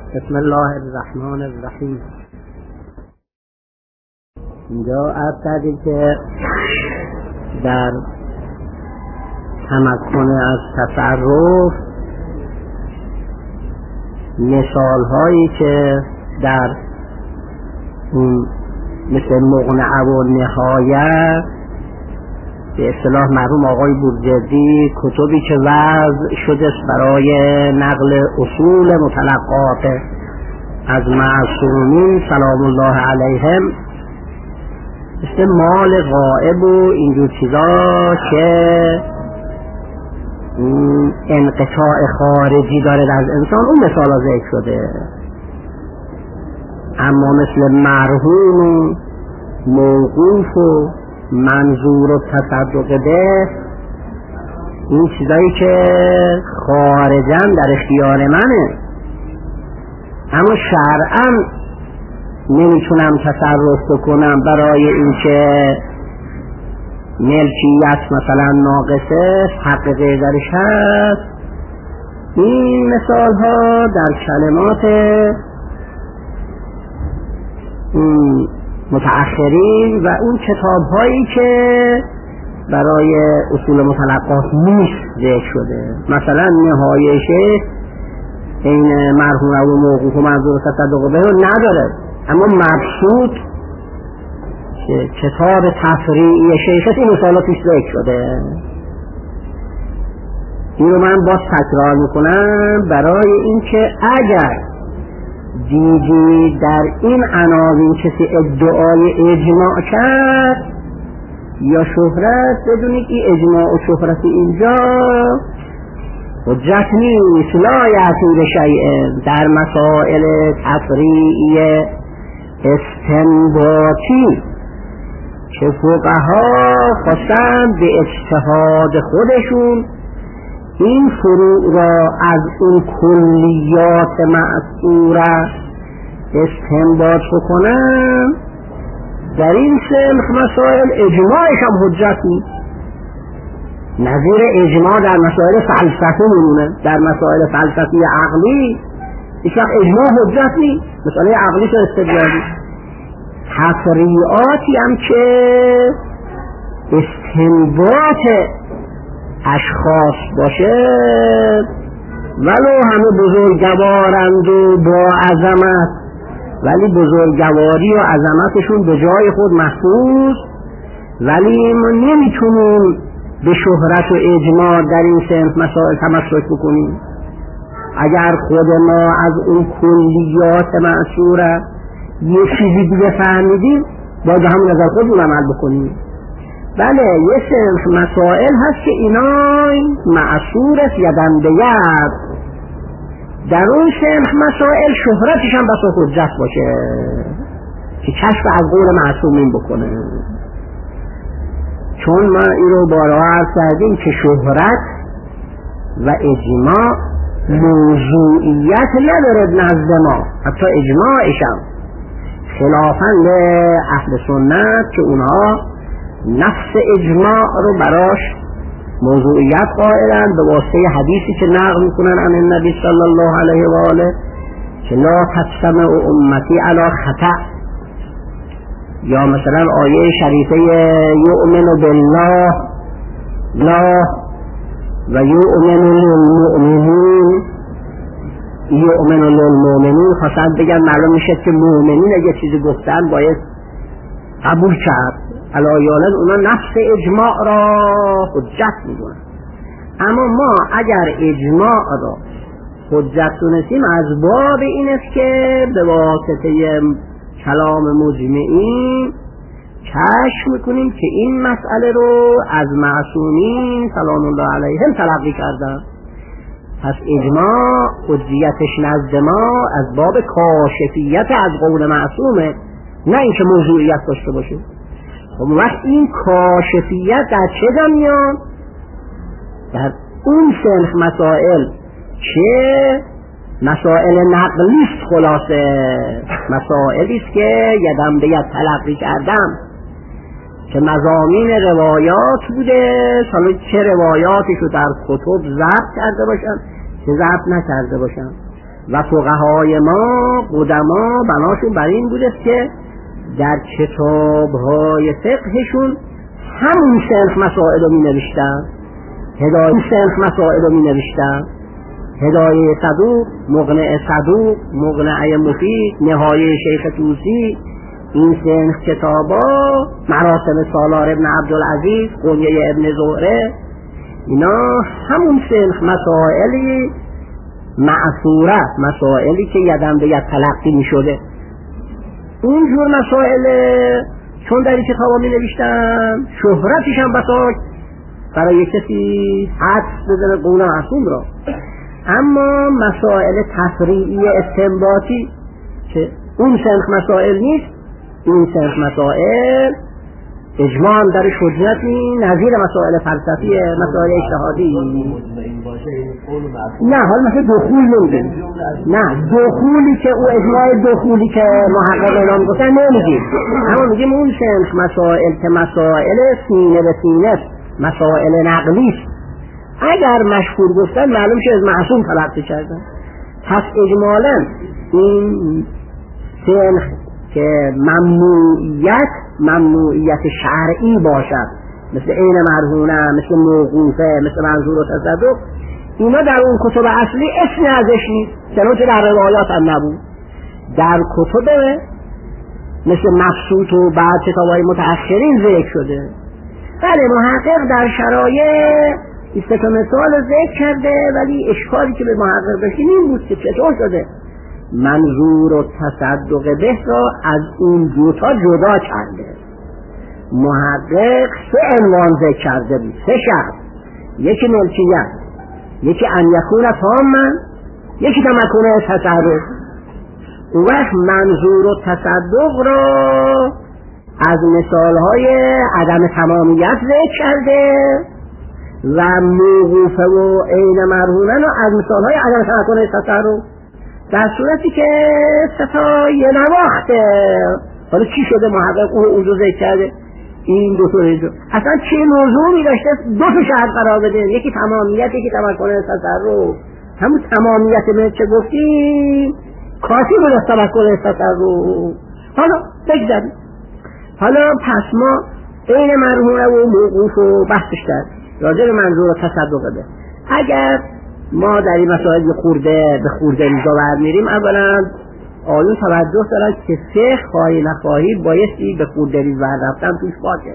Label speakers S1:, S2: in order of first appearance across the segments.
S1: بسم الله الرحمن الرحیم. اینجا عرض کردیم که در تمکن از تصرف مثال هایی که در اون مثل مقنعه و نهایت به اصطلاح مرحوم آقای بورجردی کتبی که وضع شده برای نقل اصول متلقات از معصومین سلام الله علیهم مثل مال غائب و اینجور چیزا که انقطاع خارجی داره از انسان، اون مثال ها ذکر شده. اما مثل مرهون و موقوف و منظور و تصدق به، این چیزایی که خارجن در اختیار منه اما شرعاً نمیتونم تصرف بکنم برای اینکه ملکیت مثلا ناقصه، حق غیر درش هست. این مثال ها در کلمات متأخرین و اون کتاب هایی که برای اصول متلقات نیست ذکر شده، مثلا نهایه شیخ این مرحوم و موقوف و منظور و تصدق به رو نداره، اما مبسوط که کتاب تفریعی شیخ این مثالات پیش ذکر شده. این رو من باز تکرار میکنم برای اینکه اگر دیدی در این عناوین کسی ادعای اجماع کرد یا شهرت، بدونید این اجماع و شهرت اینجا حجت نیست. لا یعطی بشیء در مسائل تفریعی استنباطی که فقها خواستن به اجتهاد خودشون این فروع را از اون کلیات مأثوره استنباط بکنن، در این سلخ مسائل اجماعش هم حجت نیست. نظیر اجماع در مسائل فلسفه میمونه، در مسائل فلسفی عقلی هیچ وقت اجماع حجت نیست، مسئله عقلی که استدلالی. تفریعاتی هم که استنباط اشخاص باشه ولو همه بزرگوارند و با عظمت، ولی بزرگواری و عظمتشون به جای خود محفوظ، ولی ما نمیتونیم به شهرت و اجماع در این سنف مسائل تمسک بکنیم. اگر خود ما از اون کلیات معصوره یه چیزی دیگه فهمیدیم باید همون نظر خودمون عمل بکنیم. بله یه سنف مسائل هست که اینا معصورت یدن به ید، در اون سنف مسائل شهرتش هم بسا حجت باشه که کشف از قول معصومین بکنه. چون ما این رو بارها عرض کردیم که شهرت و اجماع موضوعیت نداره نزد ما، حتی اجماعش هم خلافاً به اهل سنت که اونها نفس اجماع رو براش موضوعیت قائلن به واسطه حدیثی که نقل میکنن عن النبی صلی الله علیه و آله که لا تجتمع امتی علی خطأ، یا مثلا آیه شریفه یؤمن بالله لا و یؤمن للمؤمنین، یؤمن للمؤمنین خواستن بگن معلوم میشه که مؤمنین اگه چیزی گفتن باید قبول کرد، علایالن اونا نفس اجماع را حجت میدونن. اما ما اگر اجماع را حجت دونستیم از باب این است که به واسطه کلام مجمعین کشف میکنیم که این مسئله رو از معصومین سلام الله علیهم تلقی کردن. پس اجماع حجیتش نزد ما از باب کاشفیت از قول معصومه، نه اینکه موضوعیت داشته باشه. خب وقت این کاشفیت در چه جا میاد؟ در اون سنخ مسائل که مسائل نقلیست، خلاصه مسائلیست که یدم به ید تلقی کردم که مضامین روایات بوده، حالا چه روایاتشو در کتب ضبط کرده باشن چه ضبط نکرده باشن، و فقهای ما قدما بناشون بر این بوده که در کتاب‌های فقهشون همون صنف مسائل رو می نوشتن، هدایه صنف مسائل رو می نوشتن، هدایه صدوق، مقنع صدوق، مقنع مفید، نهایه شیخ طوسی، این صنف کتابا، مراسم سالار ابن عبدالعزیز، قنیه ابن زهره، اینا همون صنف مسائلی معصوره، مسائلی که یدن به ید تلقی می شده. اونجور مسائل چون در این کتابا می نوشتن شهرتش هم بساک برای کسی حدس بزنه قول معصوم را. اما مسائل تفریعی استنباطی که اون سنخ مسائل نیست، این سنخ مسائل اجماع هم درش حجت نیست، نظیر مسائل فلسفی، مسائل اجتهادی. نه حال مثل دخول نمیگیم، نه دخولی که او اجماع دخولی که محقق اعلام گفتن نمیگیم، اما میگیم اون سنخ مسائل که مسائل سینه به سینه، مسائل نقلیست، اگر مشهور گفتن معلوم شه از معصوم تلقی کردن. پس اجمالا این سنخ که ممنوعیت شرعی باشد، مثل عین مرهونه، مثل موقوفه، مثل منظور و تصدق، اینا در اون کتب اصلی اسم ازش نیست، چنانچه در روایات هم نبود. در کتب مثل مبسوط و بعد کتاب‌های متأخرین ذکر شده. بله محقق در شرایع ایسته مثال ذکر کرده، ولی اشکالی که به محقق بشین این بود که چطور شده منظور و تصدق به را از این دوتا جدا کرده. محقق سه عنوان ذکر کرده بود، سه شرط، یکی ملکیت، یکی ان یکون تاما، یکی تمکن تصرف. اون وقت منظور و تصدق را از مثالهای عدم تمامیت ذکر کرده و موقوفه و عین مرهونه را از مثالهای عدم تمکن تصرف، در صورتی که ستا یه نواخته. حالا چی شده محقق اونجا ذکر کرده این دو طور اینجا اصلا چه موضوعی داشته دو تا شرط قرار بده، یکی تمامیت، یکی تمکن تصرف. همون تمامیت من چه گفتیم کافی بود از تمکن تصرف. حالا بگذاریم، حالا پس ما عین مرهونه و موقوف و بحثش کرد راجع به منظور و تصدق به. اگر ما در این مسائل به خورده ریزا برمیریم، اولا آیون توجه دارد که فقه خواهی نخواهی بایستی به خورده ریز رفتن توش باشه.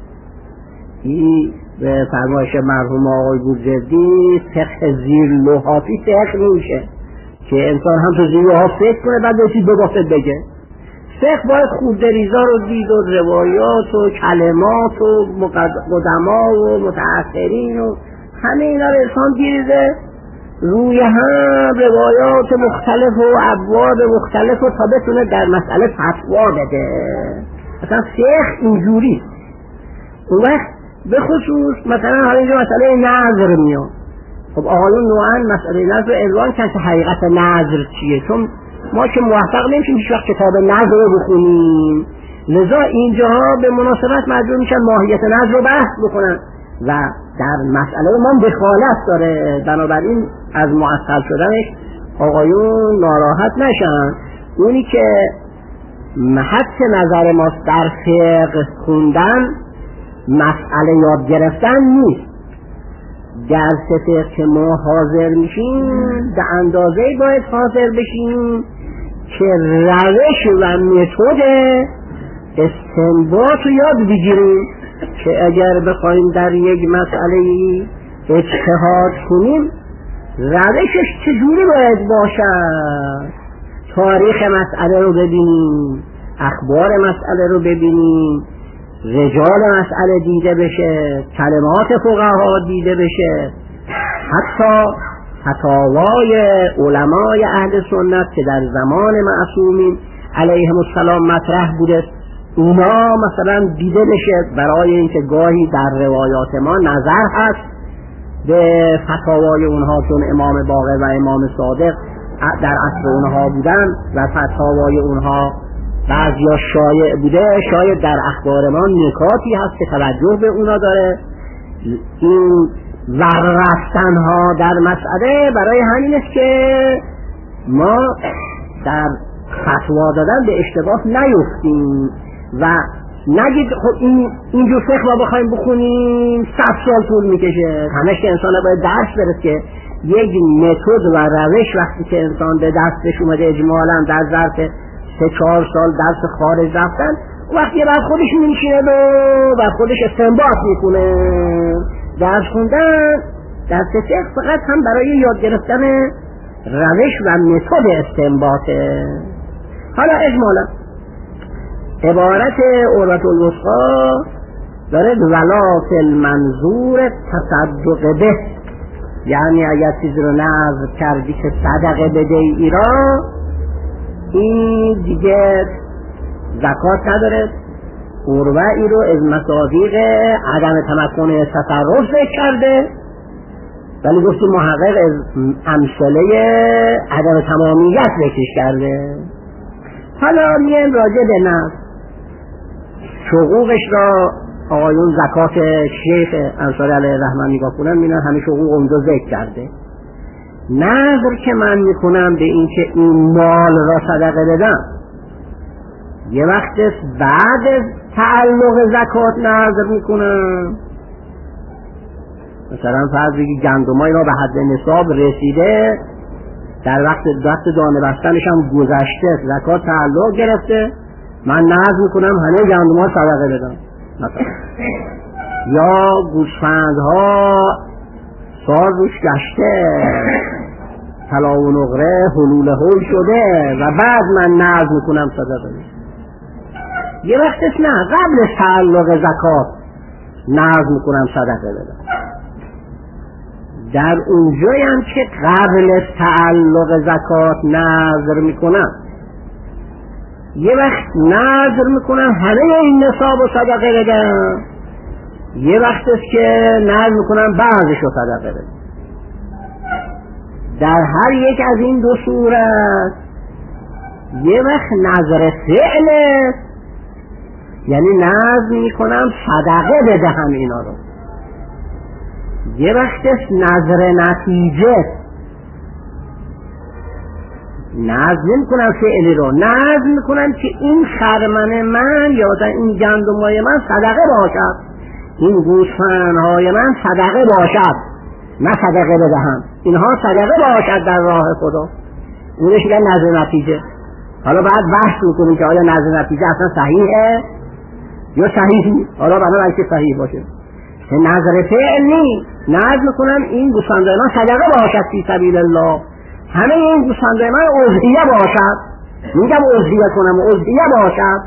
S1: این به فرمایش مرحوم آقای بورجردی فقه زیر لحافی فقه نمیشه که انسان هم تو زیر لحاف فکر کنه بعد چیز ببافت بگه. فقه باید خورده ریزا رو دید و روایات و کلمات و قدما و متأخرین و همه اینا رو انسان دیریزه روی هم روایات مختلف و ابواب مختلف و تا بتونه در مسئله فتوا بده. مثلا فقه اینجوری. اون وقت به خصوص مثلا حالا اینجا مسئله نظر میاد. خب آقایون نوعا مسئله نظر رو عنوان کردن که حقیقت نظر چیه، چون ما که موفق نمیشیم هیچ وقت کتاب نظر رو بخونیم، لذا اینجاها به مناسبت مجبور میشن ماهیت نظر رو بحث بکنن و در مسئله ما دخالت داره، بنابراین از مؤثر شدنش آقایون ناراحت نشن. اونی که حد نظر ماست در فقه خوندن مسئله یاد گرفتن نیست. درس فقه که ما حاضر میشیم به اندازه باید حاضر بشیم که روش و متد استنباط رو یاد بگیریم که اگر بخوایم در یک مسئله اجتهاد کنیم روشش چجوری باید باشد، تاریخ مسئله رو ببینیم، اخبار مسئله رو ببینیم، رجال مسئله دیده بشه، کلمات فقها دیده بشه، حتی فتاوای علمای اهل سنت که در زمان معصومین علیهم السلام مطرح بوده اونا مثلا دیده بشه، برای اینکه گاهی در روایات ما نظر هست به فتاوای اونها، چون امام باقر و امام صادق در عصر اونها بودن و فتاوای اونها بعضیا شایع بوده، شاید در اخبار ما نکاتی هست که توجه به اونا داره. این وررفتن ها در مسئله برای همین است که ما در فتوا دادن به اشتباه نیفتیم و نگید خب اینجور فقه ما بخوایم بخونیم 100 سال طول میکشه. همش که انسان باید درس برسه که یک متد و روش وقتی که انسان به دستش اومده اجمالا در ظرف 3-4 سال درس خارج رفتن، وقتی بعد خودش میشینه و خودش استنباط میکنه. درس خوندن درس فقه فقط هم برای یاد گرفتن روش و متد استنباطه. حالا اجمالا عبارت عروة الوثقی داره ولا فی المنظور تصدق به، یعنی اگر چیزی رو نظر کردی که صدقه بده ای را، این دیگه زکات نداره. عروه ای رو از مصادیق عدم تمکن تصرف ذکر کرده، ولی گفتیم محقق از امثله عدم تمامیت ذکرش کرده. حالا میایم راجع به نظر حقوقش را آقایون زکات شیخ انصاری علیه الرحمه نگاه کنن میبینن همه حقوق اونجا ذکر کرده. نظر که من میکنم به این که این مال را صدقه بدم، یه وقت بعد از تعلق زکات نظر میکنم. مثلا فرض بگی گندمای را به حد نصاب رسیده، در وقت دانه بستنش هم گذشته، زکات تعلق گرفته، من نظر میکنم همه گندم‌ها صدقه بدم مثلا. یا گوسفندها سال روش گشته، طلا و نقره حلول هول شده و بعد من نظر میکنم صدقه بدم. یه وقتش نه، قبل تعلق زکات نظر میکنم صدقه بدم. در اونجایی هم که قبل تعلق زکات نظر میکنم، یه وقت نظر میکنم همه این نصاب رو صدقه بدم، یه وقت است که نظر میکنم بعضش رو صدقه بدم. در هر یک از این دو صورت یه وقت نظر فعله، یعنی نظر میکنم صدقه بدهم اینا رو، یه وقت است نظر نتیجه، نظر نمیکنم فعلی رو، نظر میکنم که این خرمن من یا این گندمای من صدقه باشد، این گوسفندهای من صدقه باشد، نه صدقه بدهم، اینها صدقه باشد در راه خدا. اونش میگن نظر نتیجه. حالا بعد بحث میکنیم که آیا نظر نتیجه اصلا صحیحه یا صحیح نیست. حالا بنابراین که صحیح باشه، نظر فعل نیست، نظر میکنم این گوسفندهای من صدقه باشد فی سبیل الله، همه این گوسفندهای من اضحیه باشد، میگم اضحیه کنم اضحیه باشد.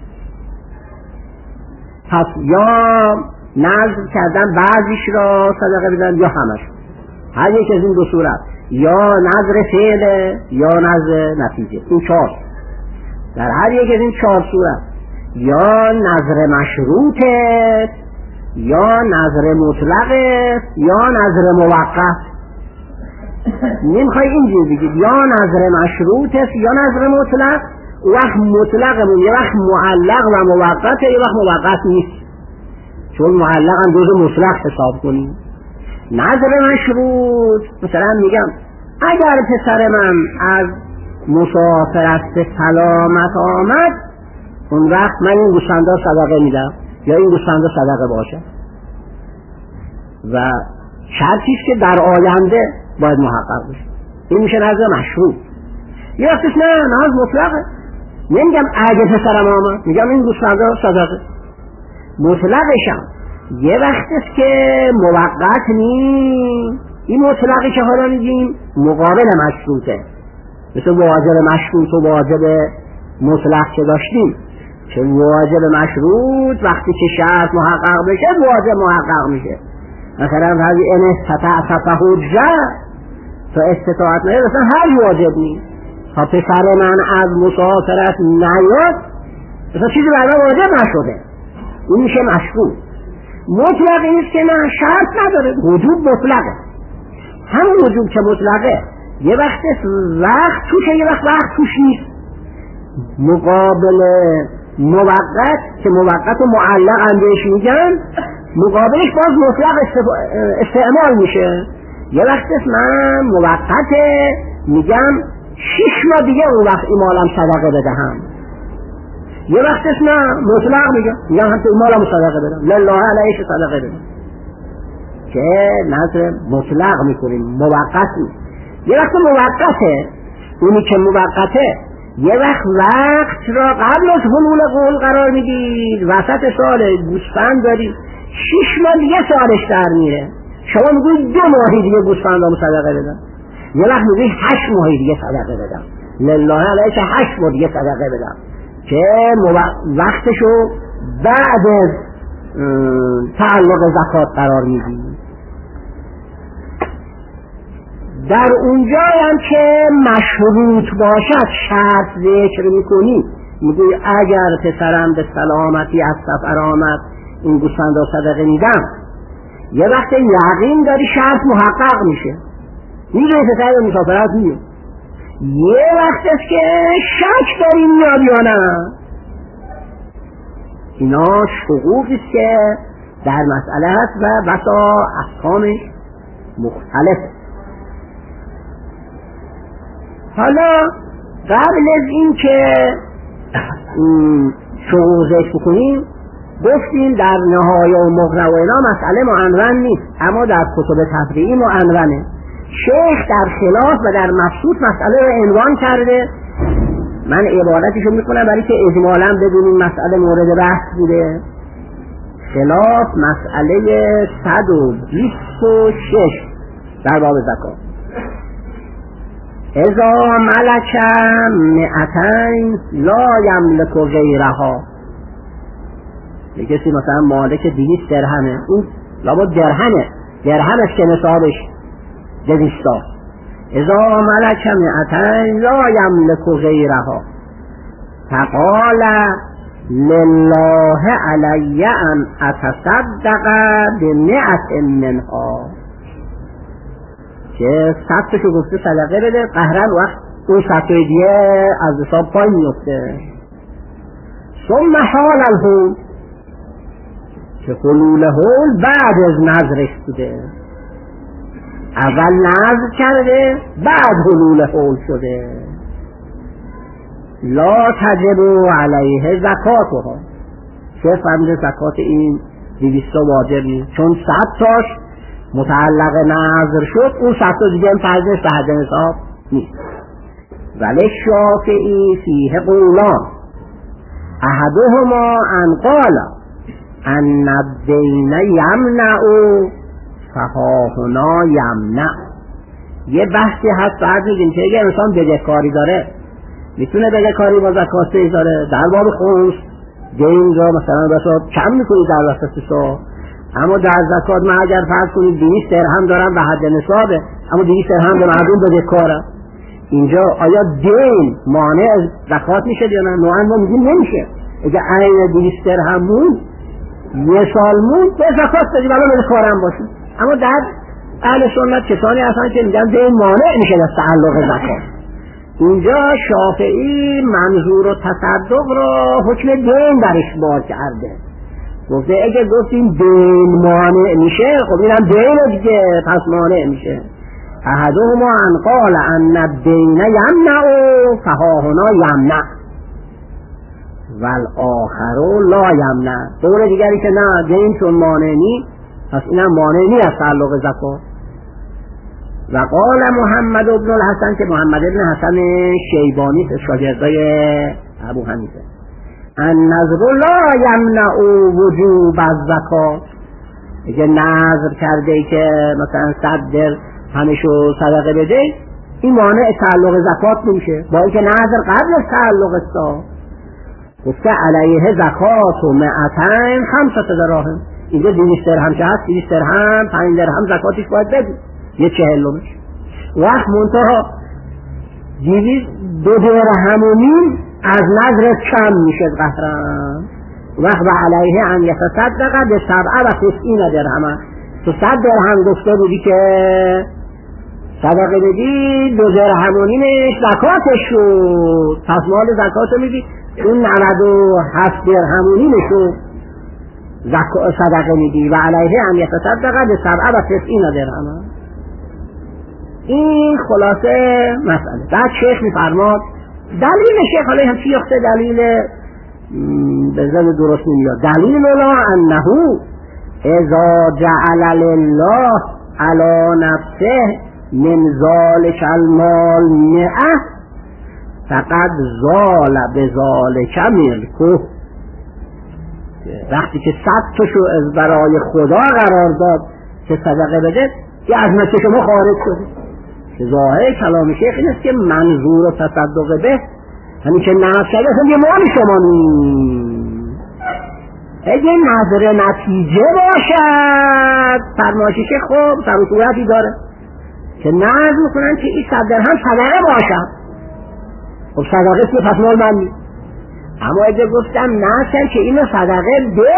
S1: پس یا نظر کردن بعضیش را صدقه بدن یا همش، هر یک از این دو صورت، یا نظر فعل یا نظر نتیجه. این 4 در هر یک از این 4 صورت یا نظر مشروطه یا نظر مطلقه یا نظر موقت. نمیخوای اینجور بگید یا نظر مشروطه یا نظر مطلق، وقت مطلقمون یه وقت معلق و موقته، یه وقت موقت نیست، چون معلق هم جز مطلق حساب کنیم. نظر مشروط مثلا میگم اگر پسر من از مسافرت سلامت آمد، اون وقت من این گوسفندا صدقه میدم یا این گوسفندا صدقه باشه، و شرطیست که در آینده باید محقق بشه. این میشه نظر مشروط. یه وقتش نه، نظر مطلقه، نمیگم اگه پسرم آمد، میگم این گوسفندا صدقه. مطلقشم یه وقتش که موقت نیست، این مطلقی که حالا میگیم مقابل مشروطه، مثل واجب مشروط و واجب مطلق که داشتیم. چون واجب مشروط وقتی که شرط محقق بشه واجب محقق میشه. مثلا فرضی ان استطاعت حجه، تو استطاعت نه مثلا هر واجب نیست. تا پسر من از مسافرت نیاد مثلا چیزی برای واجب نشده، این میشه مشروط. مطلق اینست که نه، شرط نداره، وجوب مطلقه. همون وجوب که مطلقه یه وقت توشه، یه وقت توش نیست. مقابل موقت که موقت و معلق هم بهش میگن، مقابلش باز مطلق استعمال میشه. یه وقت من موقته میگم 6 ماه دیگه اون وقت این مالم صدقه بدهم. یه وقت نه مطلق میگم هم این مالم صدقه بدم، لله علیه صدقه بدم، که نظر مطلق میکنیم، موقت نیست. یه وقت موقته، اونی که موقته یه وقت را قبل از حلول قول قرار میدید، وسط سال گوسفند دارید 6 ماه دیگه سالش در میره، شما میگوید 2 ماه دیگه گوسفندامو صدقه بدم، یه وقت میگوید 8 ماه دیگه صدقه بدم، لله علیه 8 ماه دیگه صدقه بدم، که وقتشو بعد از تعلق زکات قرار میدید. در اونجا هم که مشروط باشد شرط ذکر میکنی، میگوی اگر پسرم به سلامتی از سفر آمد این گوسفند را صدقه میدم، یه وقت یقین داری شرط محقق میشه، میدونی پسر به مسافرت میاد، یه وقت است که شک داری میاد یا نه. اینا شقوقی است که در مسئله هست و بسا احکامش مختلفه. حالا قبل از این که شروع ذکر بکنیم گفتیم در نهایه و مغنه و اینا مسئله معنون نیست، اما در کتب تفریعی معنونه. شیخ در خلاف و در مبسوط مسئله رو عنوان کرده، من عبارتشو میکنم برای که اجمالا بدونیم مسئله مورد بحث بوده. خلاف مسئله 126 در باب زکات. اذا ملک 200 لا یملک غیرها، یه کسی مثلا مالک 200 درهمه، اون لابد درهم است که نصابش 200. اذا ملک 200 لا یملک غیرها فقال لله علی ان اتصدق ب100 منها، که 100 شو گفته صدقه بده، قهرن وقت اون 100 دیگه از حساب پایین میفته. ثم حال الحول، که حلول حول بعد از نظرش بوده، اول نظر کرده بعد حلول حول شده. لا تجب علیه زکاتها، چه فهمیده زکات این 200 واجب نیست، چون 100 تاش متعلق نظر شد، اون 100 دیگه هم فرضش به حد نصاب نیست. ولی شافعی فیه قولان، احدهما ان قال ان الدین یمنع فهاهنا یمنع. یه بحثی هست بعد میگیم که اگه انسان بدهکاری داره میتونه بدهکاری با زکات بذاره، در باب خمس دین را مثلا بسا کم میکنی در وسط سال، اما در زکات من اگر فرض کنید 200 درهم دارم به حد نصابه، اما 200 درهم به مردم بدهکارم، اینجا آیا دین مانع از زکات میشه یا نه؟ نوعا ما میگیم نمیشه. اگه عین 200 درهم مون یه سال مون به زکات بدی ولی بدهکارم باشی، اما در اهل سنت کسانی هستن که میگن دین مانع میشه از تعلق زکات. اینجا شافعی منظور و تصدق را حکم دین درش بار کرده، گفته اگه گفتیم دین مانع میشه، خب اینم دین دیگه پس مانع میشه. احدهما ان قال ان الدین یمنع فهاهنا یمنع والآخر لا یمنع، قول دیگری که نه دین چون مانع نیست پس اینم مانع نیست از تعلق زکات. و قال محمد ابن الحسن، که محمد ابن حسن شیبانی شاگردای ابو حنیفه، النذر لا یمنع وجوب الزکات، اگه نذر کرده که مثلا 100 درهمشو صدقه بده این مانع تعلق زکات نمیشه، با اینکه نذر قبل از تعلق است. گفته علیه زکات و 200 5 دراهم، اینجا 200 درهم که هست 200 درهم 5 درهم زکاتش باید بدی، یه 40مش وقت منتها 2 درهم و نیم از نظر کم میشه قهرم، وقت و علیه ان یتصدق به 97 درهم، تو 100 درهم گفته بودی که صدقه بدی، 2 درهم و نیمش زکاتش شد، پس مال زکاتو میدی، اون 97 درهم و نیمشو صدقه میدی و علیه ان یتصدق به 97 درهم. این خلاصه مسئله. بعد شیخ میفرماد دلیل شیخ علیه هم شیخته دلیل به زن درست نمیاد. دلیل لا انه اذا جعل لله علی نفسه من ذالک المال 100 فقد زال بذالک ملکه. وقتی که 100 تاشو از برای خدا قرار داد که صدقه بده که از ملک شما خارج شده. که ظاهر کلام شیخ این است که منظور تصدق به همین که نفسه یه مال شما نیست. اگه نظر نتیجه باشد فرمایشی که خب سرسورتی داره که نظر میکنن که این 100 درهم صدقه باشد. خب صدقه که پس مال من نیست. اما اگه گفتم نه که اینو صدقه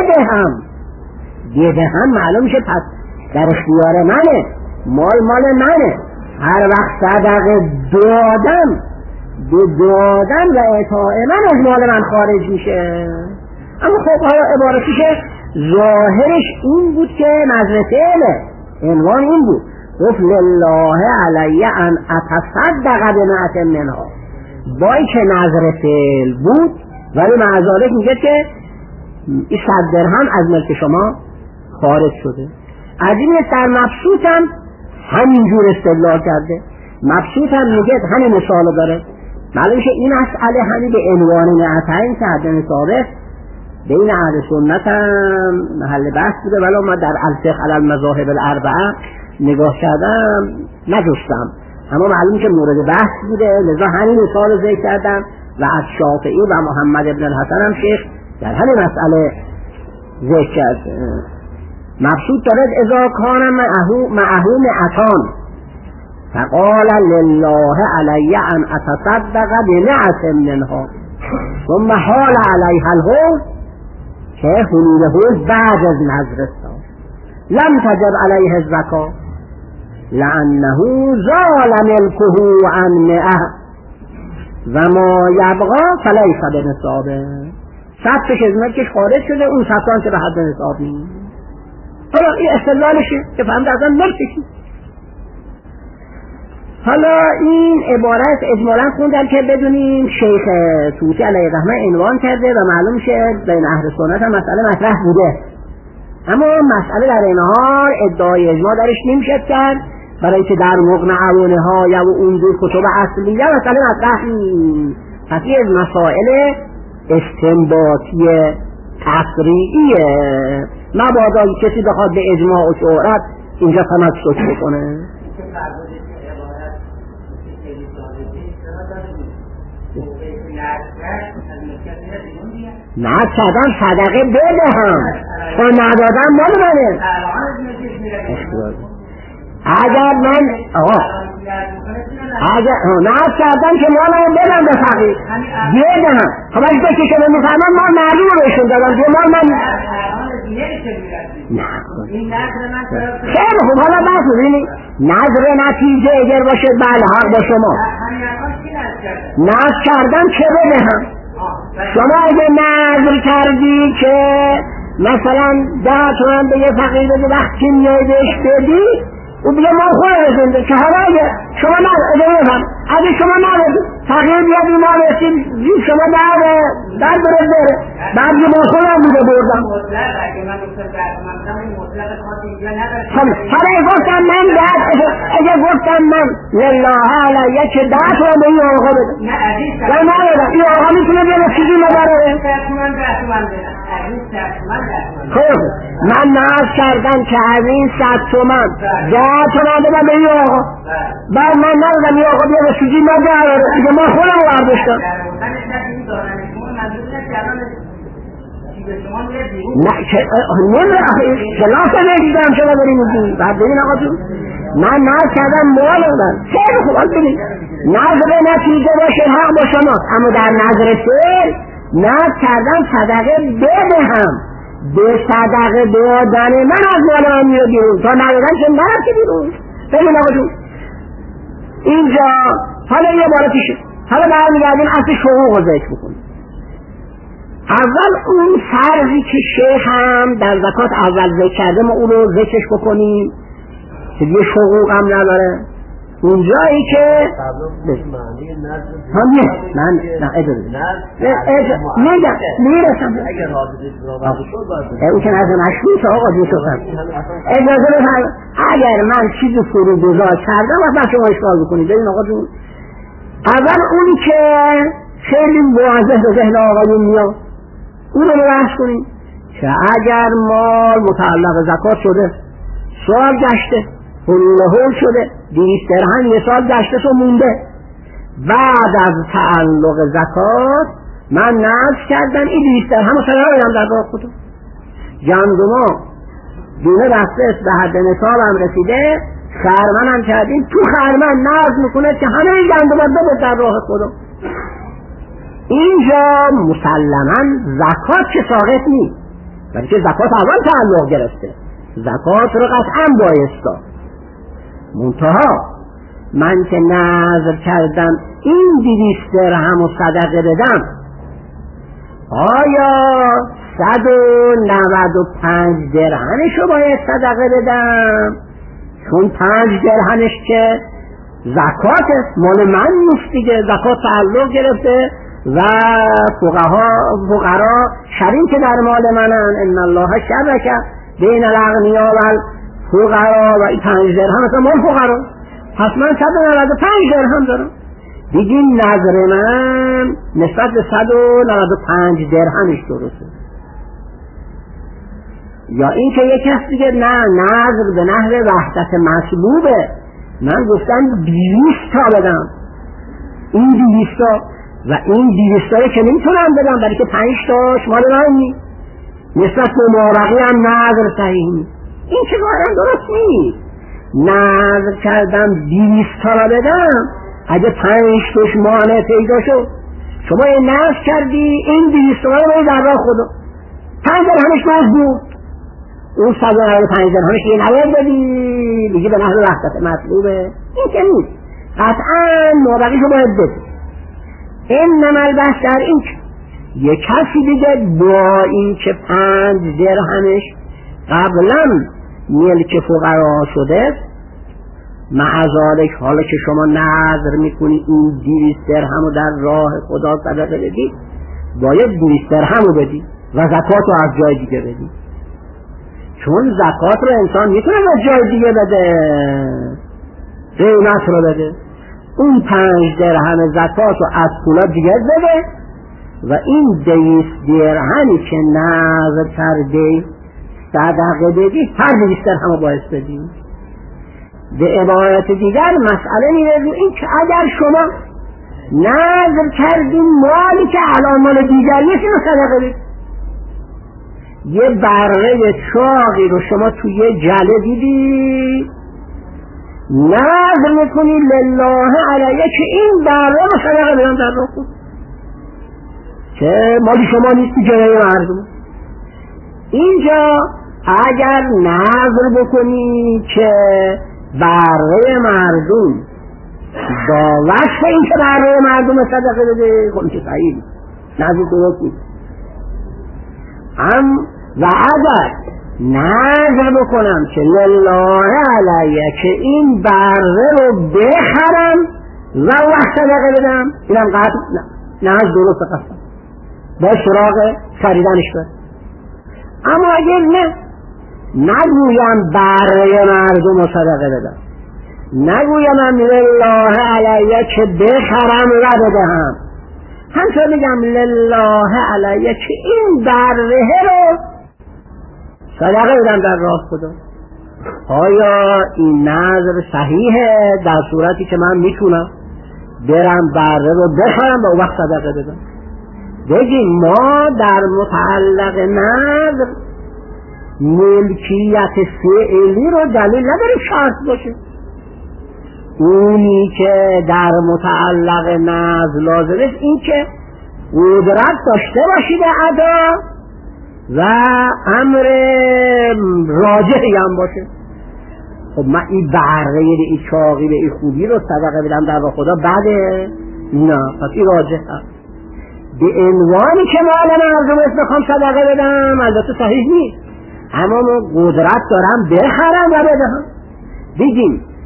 S1: بدهم معلوم میشه پس در اختیار منه، مال منه. هر وقت صدقه دادم و اطاع من از مال من خارج میشه. اما خب حالا عبارتی که ظاهرش این بود که نظر فعله، عنوان این بود گفت لله علی ان اتصدق بمئة منها. با این که نظر فعل بود ولی معذالک میگه که این 100 درهم از ملک شما خارج شده. از این در مبسوط هم همینجور استدلال کرده. مبسوط هم میگه همین مثال داره. معلوم که این مسئله همین به عنوان نعتین که حد نصابه بین اهل سنت هم محل بحث بوده، ولی ما در الفقه علی المذاهب الاربعه نگاه کردم نجستم، اما معلوم که مورد بحث بوده، لذا همین مثال رو ذکر کردم و از شافعی و محمد ابن الحسن هم شیخ در همین مسئله ذکر کرد. مبسوط دارد اذا کان معه 200 فقال لله علی ان اتصدق ب100 منها ثم حال علیها الحول که حلول حول بعد از نظر است لم تجب علیه الزکا لانه زال ملکه عن 100 و ما یبقا فلیس بنصابه. 100 از ملکش خارج شده، اون 100 که به حد نصاب نیست. حالا این استدلالشه که فهمده ازن ملکشی. حالا این عبارت اجمالا خوندم که بدونیم شیخ طوسی علیه الرحمه عنوان کرده و معلوم شه بین اهل سنت هم مسئله مطرح بوده، اما مسئله در این حال ادعای اجماع درش نمیشه کرد، برای که در مقنعه و نهایه و اون دو کتب اصلیه مسئله مطرح نیست. پس این از مسائل استنباطی تفریعیه، مبادا کسی بخواد به اجماع و شهرت اینجا تمسک بکنه. نه کردم صدقه بدهم تا ندادم مال منه. اگر من نه کردم که مال من بدم به فقیر بدهم، خب اگه که شما میفهمم مال معلوم بهشون دادم که مال من خیلی خوب. حالا بحث ببینید نظر نتیجه اگر باشه بله حق با شما. نظر کردم که بدهم، شما اگه نظر کردی که مثلا 10 تومن به یه فقیر بده وقتی میای بهش بدی او بگه ما خود رسونده که حالا اگه شما اگه شما نبودی فقیر بیاد این مال رسید شما در برد بره بعد یه ما خودم بوده بردم. حالا گفتم من اگه گفتم من لله علیه که 10 تومن به این آقا بده و ندادم این آقا میتونه بیاد چیزی مبرره. خب من ناز کردم که از این 100 تومن 10 تومن بدم به این آقا، بعد من ندادم این آقا بیاد چیزی مبرره دیگه ما خودم برداشتم. نه که خلاصه نگیدم شما داریم میگیم بعد ببین آقا جون من ناز کردم مال بودم خیلی خوب. حال ببین نظر نتیجه باشه حق با شما، اما در نظر فعل ناز کردم صدقه بدهم، به صدقه دادن من از مال من میره بیرون تا ندادن که نرفته بیرون. ببین آقا جون اینجا حالا یه بار پیشه، حالا برمیگردیم اصل حقوق رو ذکر بکنیم. اول اون فرضی که شیخ هم در زکات اول ذکر کرده ما اون رو ذکرش بکنیم که دیگه حقوق هم نداره. اونجایی که من میرسم اون که نظر مشروط آقا دوستان اجازه بفرمایید اگر من چیزی فروگذار کردم و بس شما اشکال بکنید ببین آقا جون اول اونی که خیلی واضح به ذهن آقایون میاد اون رو بحث کنیم که اگر مال متعلق زکات شده سال گشته حول شده 200 درهم یه سال گشته تو مونده بعد از تعلق زکات من نذر کردم این 200 درهم رو صدقه بدم در راه خدا گندما دونه رفته به حد نصاب هم رسیده خرمن هم کردیم تو خرمن نذر میکنه که همه این گندما بده در راه خدا اینجا مسلما زکات که ساقط نیست بلکه زکات اول تعلق گرفته زکات رو قطعا بایستا منتها من که نذر کردم این 200 درهم و صدقه بدم آیا 195 درهمش رو باید صدقه بدم چون 5 درهمش که زکات مال من نیست دیگه زکات تعلق گرفته و فقرا شریک در مال منن ان الله شرک بین الاغنیا و الفقرا و این 5 درهم مثلا مال فقرا پس من 195 درهم دارم دیگه نظر من نسبت به 195 درهمش درسته یا این که یک کس دیگه نه نظر به نحو وحدت مطلوبه من گفتم 200 تا بدم این 200 تا و این 200 تایی که نمیتونم بدم برای که 5 تاش مال من نیست نسبت به مابقی هم نظر صحیح نیست این که گاهی درست نیست نظر کردم 200 تا را بدم اگه 5 تاش مانع پیدا شد شما این نظر کردی این 200 تا را باید در راه خدا 5 درهمش باز بود اون 195 درهمش یه نوید بدی دیگه به نحو وحدت مطلوبه این که نیست قطعا مابقیشو باید بدی انما البحث در این که یک کسی دیگه با این که 5 درهمش قبلا ملک فقرا شده معذالک حالا که شما نظر میکنی این 200 درهم رو در راه خدا صدقه بدی باید 200 درهم رو بدی و زکات رو از جای دیگه بدی چون زکات رو انسان میتونه از جای دیگه بده قیمت رو بده اون 5 درهم زکات رو از پولا دیگه بده و این 200 درهمی که نظر کرده صدقه بدی هر 200 درهم رو باید بدی به عبارت دیگر مسئله میره این که اگر شما نظر کردین مالی که الان مال دیگری نیست اینو صدقه بدی یه بره چاقی رو شما توی یه جله دیدی نظر میکنی لله علیه که این بره رو صدقه بدم در راه خدا که مالی شما نیست جلوی مردم اینجا اگر نظر بکنی که بره مردم با وصف این که بره مردم صدقه بده خب که صحیح نظر درست نیست و اگر نظر بکنم که لله علیه که این بره رو بخرم و وقت صدقه بدم اینم قطع نظر درست قسم با سراغ خریدنش بر اما اگر نه نگویم بره مردم رو صدقه بدم نگویم لله علیه که بخرم و بدهم همچنان میگم لله علیه که این بره رو صدقه بدم در راه خدا آیا این نظر صحیحه در صورتی که من میتونم برم بره رو بخرم و اون وقت صدقه بدم بگیم ما در متعلق نظر ملکیت فعلی رو دلیل نداره شرط باشه اونی که در متعلق نظر لازمه این که قدرت داشته باشی به ادا و امر راجحی هم باشه خب من این بره این چاقی به این خوبی رو صدقه بدم در راه خدا بعده نه پس این راجح هست به عنوانی که مال مردم است بخوام صدقه بدم البته صحیح نیست اما من قدرت دارم بخرم و بدهم بگیم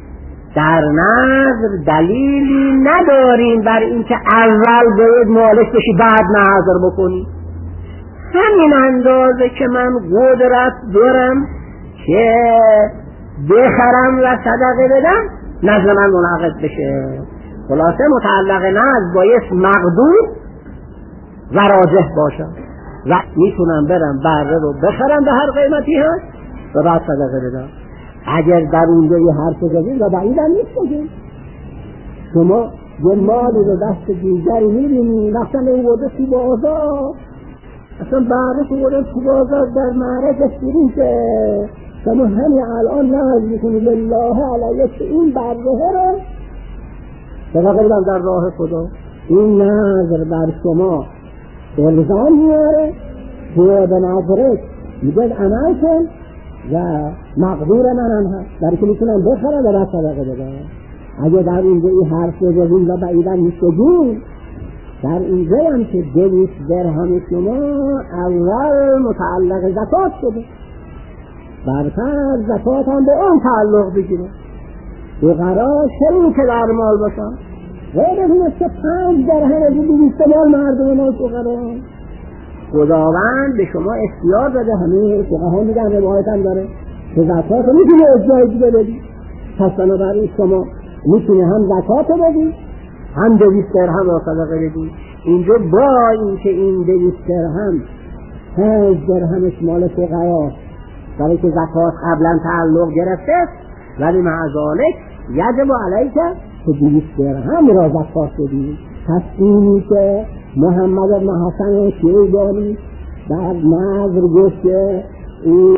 S1: در نظر دلیلی نداریم بر اینکه اول باید مالک بشی بعد نظر بکنی. همین اندازه که من قدرت دارم که بخرم و صدقه بدم نظر من منعقد بشه. خلاصه متعلق نظر باید مقدور و راجح باشم و میتونم برم بره رو بخرم به هر قیمتی هست و بعد صدقه بدم. اگر در اونجا یه حرف زدید و بعید هم نیست بگید شما یه مالی رو دست دیگری میبینی وقتا نمیورده تو بازار اصلا بره تو بوده تو بازار در معرض فروشه شما همین الان ناز میکنی بالله علیه که این بره رو صدقه بدم در راه خدا. این نظر بر شما الزام میاره که به نظرت میگه عمل کن و مقدور منم هست برای که میتونم بخرم و بعد صدقه بدم. اگه در اینجا این حرف بزنیم و بعیدن میشدیم در اینجا هم که 200 درهم شما اول متعلق زکات شده برتر زکات هم به اون تعلق بگیره فقرا شریک در مال باشن غیر از این است که 5 درهم از 200 مال مردم مال فقرا. خداوند به شما اختیار داده. همه فقها میگن روایت هم داره که زکات رو میتونه از جای دیگه بدی. پس بنابراین شما میتونه هم زکات رو بدی هم 200 درهم را صدقه بدی. اینجا با اینکه این 200 درهم 5 درهمش مال فقرا برای که زکات قبلا تعلق گرفته ولی مع ذالک یجب علیک که 200 درهم را زکات بدی. پس اینی که محمد بن حسن شیبانی در نظر گفت که این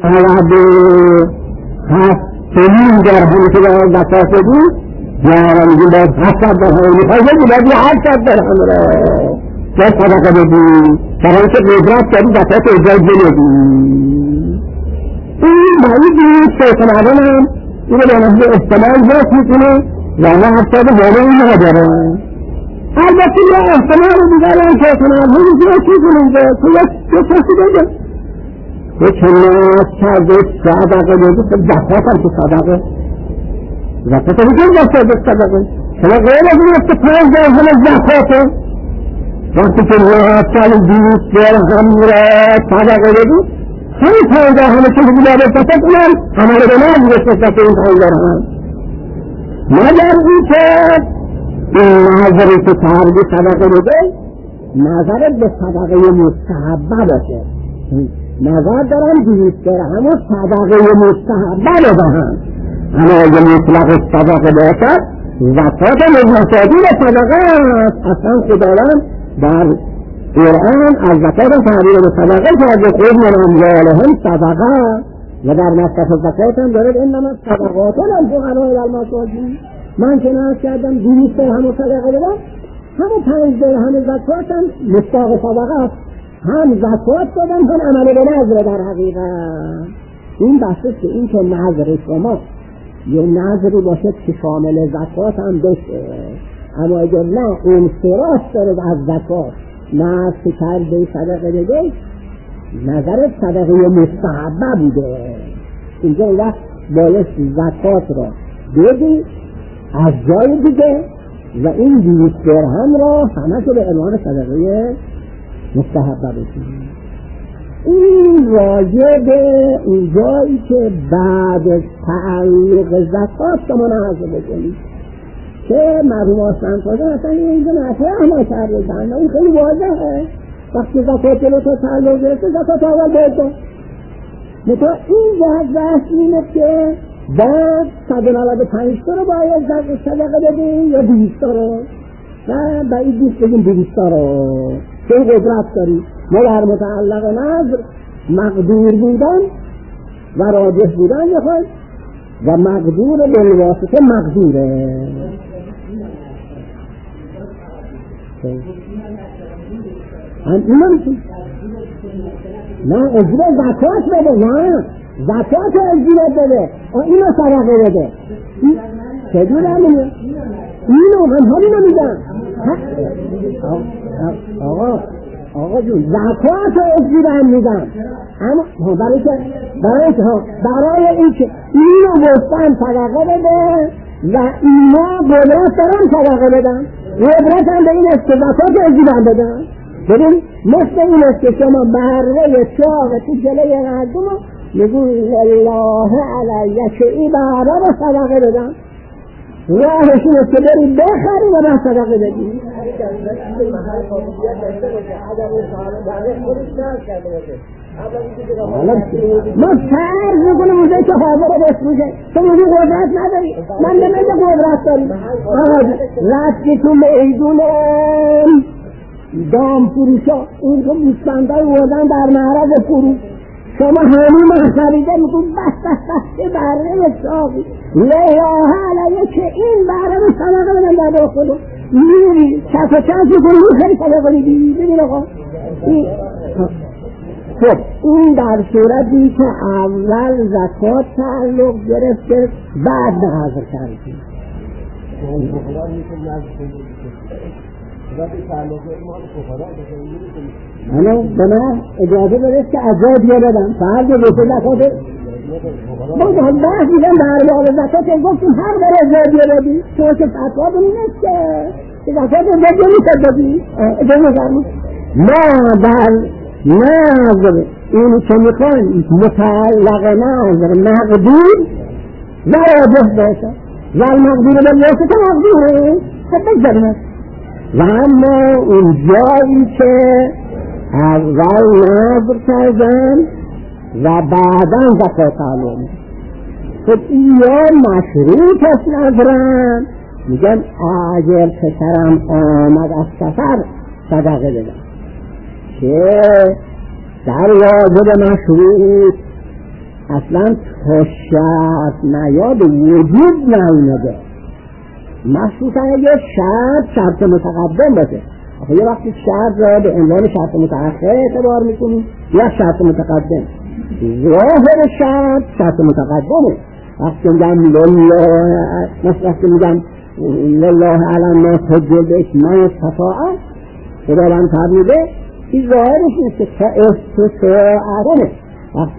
S1: 97 درهم که باید زکات بدی یعنی میگه باید 7 درهم میخوای بدی باید 7 درهم را باید صدقه بدی برای که قدرت داری زکات اجرای بدی. این باید شیطان هم اینو به نحو احتمال درست میکنه و نه 70 واقعی نداره. البته یه احتمال دیگر هم شیطان هم میگه چی کنید تو کسی بگه تو چنات کرده صدقه بدی خب زکات هم که صدقه زکات هم که صدقه شما غیر از این است که 5 درهم زکاته وقتی که راحت کرده 200 درهم را صدقه بدی همین 5 درهم که بودن زکات اونم عمل به نظر رسیده این 5 درهم مگر این که این نظری که کردی صدقه بده نظرت به صدقه مستحبه باشه. نظر دارم 200 درهم و صدقه مستحبه بدهم اما اگه مطلق صدقه باشد زکات مستحبی و صدقه است. اصلا خداوند در قرآن از زکات تعبیر به صدقه کرده خود من اموالهم صدقه و در مصرف زکات هم دارد انما صدقات للفقراء والمساکین. من که ناز کردم 200 درهم صدقه بدم همون 5 درهم زکات هم مستاق صدقه است. هم زکات دادم هم عمل به نظر در حقیقت. این بحثه که این که نظر شما یه نظری باشد که شامل زکات هم بشه اما اگر نه انصراف دارد از زکات نه که کرده صدقه بده نظرت صدقه مستحبه بوده اینجا وقت باید زکات را بدی از جای دیگه و این 200 درهم را همه شو به عنوان صدقه مستحبه بشید. این راجع به اون جایی که بعد تعلق زکات شما نظر بکنید که مرحوم آستان کازم اصلا اینجا مطرح نکرده این خیلی واضحه. وقتی زکات جلو تا تعلق گرفته زکات اول باید داد مثلا این جهت بحث اینه که بعد 195 تا رو باید صدقه بدیم یا 200 تا رو و باید 20 بگیم 200 تا رو که قدرت داری. ما در متعلق نظر مقدور بودن و راجح بودن میخواید و مقدور بالواسطه مقدوره. اینا میشون نه اجرا زکات بده نه زکات اجرا بده اینو صدقه بده چجور همینه اینو من همینو میگم آقا جون زکات اجرا میدم اما برای این که اینو گفتن صدقه بده
S2: و اینا قدرت دارن صدقه بدن، قدرت هم به این است که زکات اجبار بدن. ببین مثل این است که شما بره چاق تو جلوی مردم میگو الله علیه که این بره رو صدقه بدن، راهشون است که بری بخری و من صدقه بدی. ما فرض میکنم اونجایی که حاضر رو بسروشه تو میگی قدرت نداری، من نمیده قدرت داری. رفتی تو میدون دام فروشا اون که بوستندهای بردن در معرض فروش، شما همین خریده میگو بس بره چاقی لیاه علیه که این بره رو صدقه بدن در خودم میری چپ و چپ میکنی خیلی صدقه میدی. ببین آقا خب این در صورتی که اول زکات تعلق گرفته بعد نظر کردیم. منو به من اجازه برست که از جای بیا بدم فرض بسه زکات باید بحث دیدم در باب زکات گفتیم هر در از جای بیا بدی چون که فتوا بینی نیست که زکات از جای بیا میشد بدی اجازه فرمود ما در نظر اینی که میخوایم متعلق نظر مقدور و راجح باشه و المقدور به واسطه مقدوره خب بگذاریم. و اما اون جایی که اول نظر کردن و بعدا زکات تعلق خب این یا مشروط است نظرن میگن اگر پسرم آمد از سفر صدقه بدم که در واجب مشروط اصلا تا شرط نیاد وجود نیامده. مشروط اگه شرط متقدم باشه، آخه یه وقتی شرط را به عنوان شرط متأخر اعتبار میکنیم یا شرط متقدم. ظاهر شرط متقدمه. وقتی میگم لله علی الناس حج البیت من استطاع خداوند فرموده این ظاهرش نیست که استطاعته. وقتی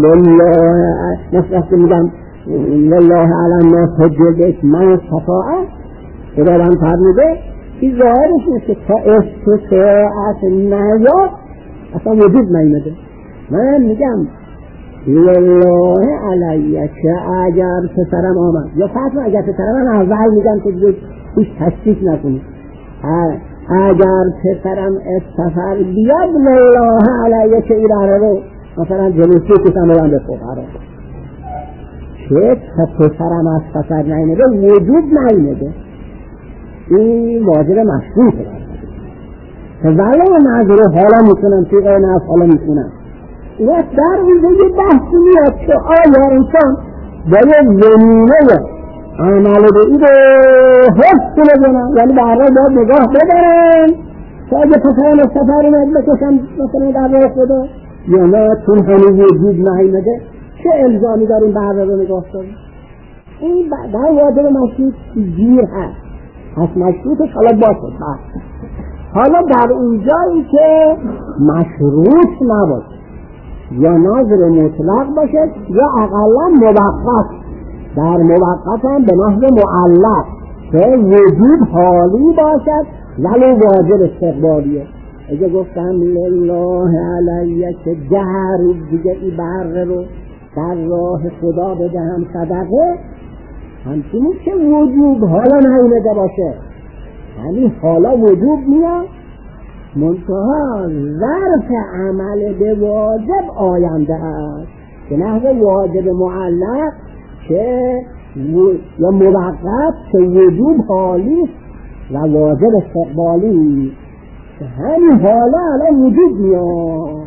S2: میگم لله علی الناس حج البیت من استطاع خداوند فرموده این ظاهرش نیست که استطاعت نیاد اصلا وجود نیامده. من میگم لله علیه که اگر پسرم آمد یا فتوا اگر پسرم اول میگم که دیگه هیچ تشکیک نکنید اگر پسرم از سفر بیاد لله علیه که ایرانه رو مثلا جلوسی کسان رو به فقرا که پسرم از سفر نیمده وجود نیمده این واجب مشروطه. ولی نظر حالا میکنم توی قینه حالا میکنم اینا در اینجا یه بحثی میاد که آیا انسان باید زمینه عمل به این رو حفظ کنه یعنی به هر باید نگاه بدارن که اگه پسرم از سفر اومد بکشم مثلا در راه خدا یا نه چون همه وجود نیامده چه الزامی داریم به هر رو نگاه کنیم. این در واجب مشروط گیر هست مشروطش حالا باشه. حالا در اونجایی که مشروط نباشه یا نظر مطلق باشه یا اقلا موقت، در موقت هم به نحو معلق که وجود حالی باشد ولی واجب استقبالیه. اگه گفتم لله علیه که 10 روز دیگه ای بره رو در راه خدا بدهم صدقه همچنین که وجود حالا نیامده باشه یعنی حالا وجود میاد منتها ظرف عمل به واجب آینده است که نحو واجب معلق که یا موقت که وجود حالی و واجب استقبالی که همین حالا الان وجود میاد.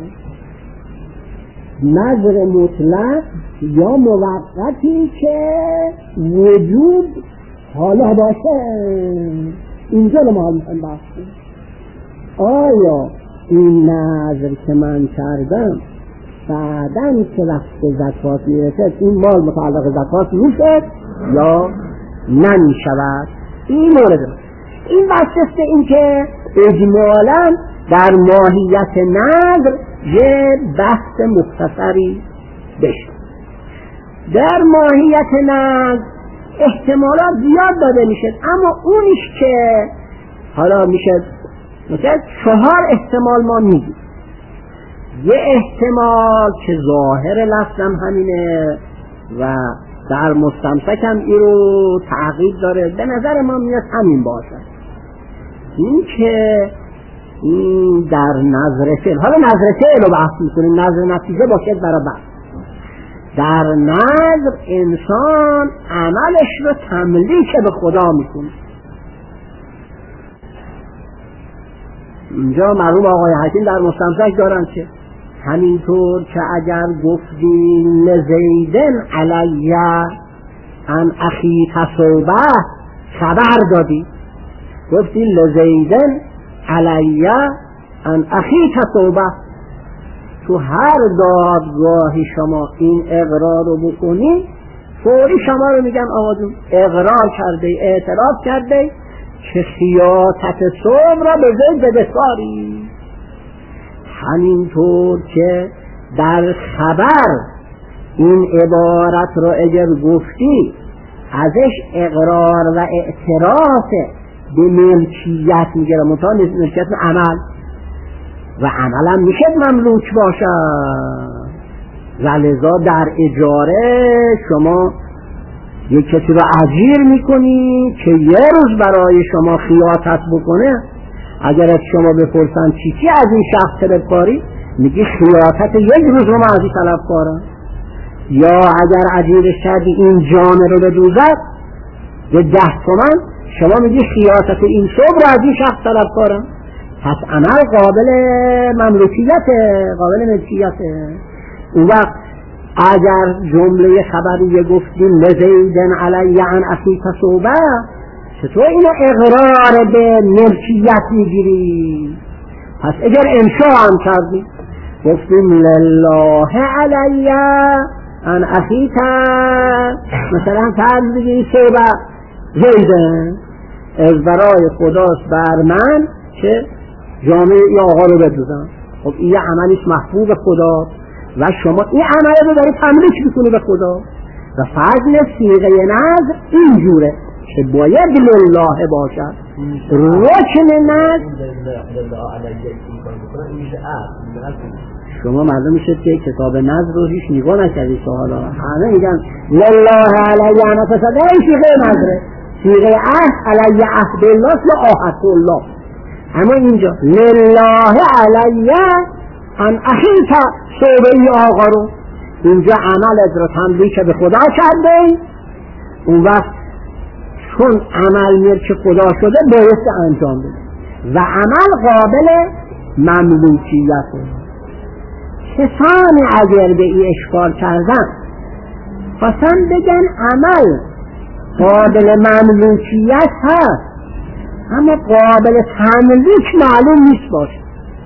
S2: نظر مطلق یا موقتی که وجود حالا باشه اینجا رو ما میخوایم بحث کنیم. آیا این نظر که من کردم بعدن که وقت زکات میرسد این مال متعلق زکات میشه یا نمیشود؟ این مورد این بحث این که اجمالا در ماهیت نظر یه بحث مختصری بشه. در ماهیت نظر
S1: احتمالات زیاد داده میشه، اما اونیش که حالا میشه مثلا 4 احتمال ما میگیم. یه احتمال که ظاهر لفظم همینه و در مستمسک هم این رو تعقیب داره، به نظر ما میاد همین باشه. این که این در نظر فعل، حالا نظر فعل رو بحث میکنیم، نظر نتیجه باشه برابر. در نظر انسان عملش رو تملیک به خدا میکنه. اینجا مرحوم آقای حکیم در مستمسک دارن که همینطور که اگر گفتی لزیدن علیه ان اخی تصوبه، خبر دادی گفتی لزیدن علیه ان اخی تصوبه، تو هر دادگاهی شما این اقرار رو بکنی فوری شما رو میگن آقا جون اقرار کرده، اعتراف کرده که خیاطت صبح را به زید بدهکاری. همینطور که در خبر این عبارت را اگر گفتی ازش اقرار و اعتراف به ملکیت میگیره، منتها ملکیت عمل و عملا میشه مملوک باشه. ولذا در اجاره شما یک کسی را اجیر میکنی که یه روز برای شما خیاطت بکنه، اگر از شما بپرسن چی از این شخص طلبکاری، میگی خیاطت یک روز رو من از این طلبکارم. یا اگر اجیرش کردی این جامه رو بدوزد به 10 تومن، شما میگی خیاطت این صبح رو از این شخص طلبکارم. پس عمل قابل مملوکیته، قابل ملکیته. اون وقت اگر جمله خبریه گفتیم لزیدن علی عن اخی تصوبه، چطور اینو اقرار به ملکیت میگیری؟ پس اگر انشاء هم کردی گفتیم لله علی عن اخی مثلا فرض بگی صوبه زیدن، از برای خداست بر من که جامعه ای آقا رو بدوزم. خب این عملیش محبوب خدا و شما این عمل رو داری تملیک میکنی به خدا و فضل صیغه نظر اینجوره که باید لله باشد. رکن نظر شما مردم میشه که کتاب نظر رو هیچ نگاه نکردی سوالا، همه میگن لله علیه انا فسده، این صیغه نظره، صیغه عهد علیه عهد الله و عهد الله. اما اینجا لله علیه ان اخیت صوبه آقا رو، اینجا عملت رو تملیک به خدا کرده. اون وقت چون عمل ملک خدا شده بایسته انجام بده و عمل قابل مملوکیته. کسانی اگر به این اشکال کردن خواستن بگن عمل قابل مملوکیت هست اما قابل تملیک معلوم نیست باشه.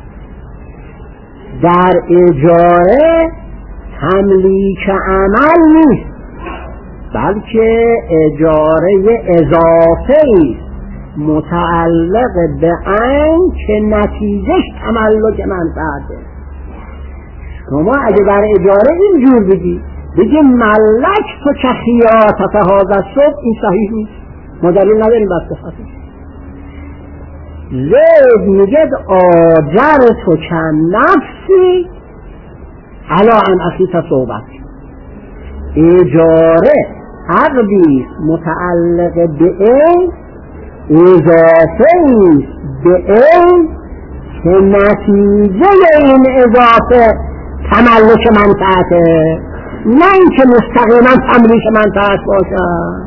S1: در اجاره تملیک عمل نیست بلکه اجاره اضافه‌ای متعلق به عین که نتیجهش تملک منفعته. شما اگه در اجاره اینجور بگی ملک تو که خیاطت هذا الصبح، این صحیح نیست، ما دلیل نداریم بس بخاطر. زید میگه آجر تو که نفسی علا ان اخیت صحبت. اجاره عقدی متعلق به این، اضافه به این که نتیجه این اضافه تملک منفعته، نه اینکه مستقیما تملیک منفعت باشه.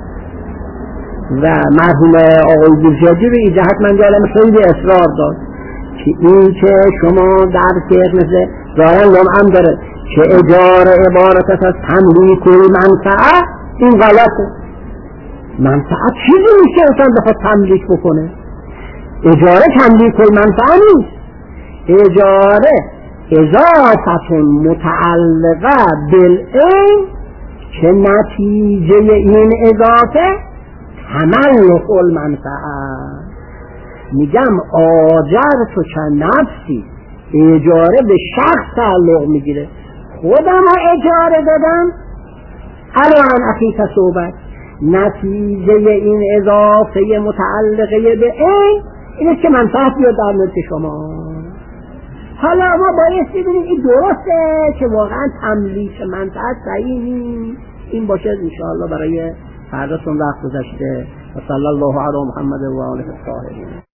S1: و مرحوم آقای بوجهدی به این جهت من جالم خیلی اصرار داد که این که شما در فقه مثل دارن هم داره که اجاره عبارت است از تملیک منفعت، این غلطه. منفعت چیزی نیست که انسان بخواد تملیک بکنه. اجاره تملیک منفعت نیست. اجاره اضافت متعلقه بالعین که نتیجه این اضافه تملک المنفعه. میگم آجر تو چه نفسی، اجاره به شخص تعلق میگیره. خودم اجاره دادم الان اخیت صحبت،
S2: نتیجه این اضافه متعلقه به اینه که منفعت بیاد در ملک شما. حالا ما باید ببینیم این درسته که واقعا تملیک منفعت صحیح نیست. این باشه انشاءالله برای فرداتون وقت گذشته. و صلی الله علی محمد و آله الطاهرین.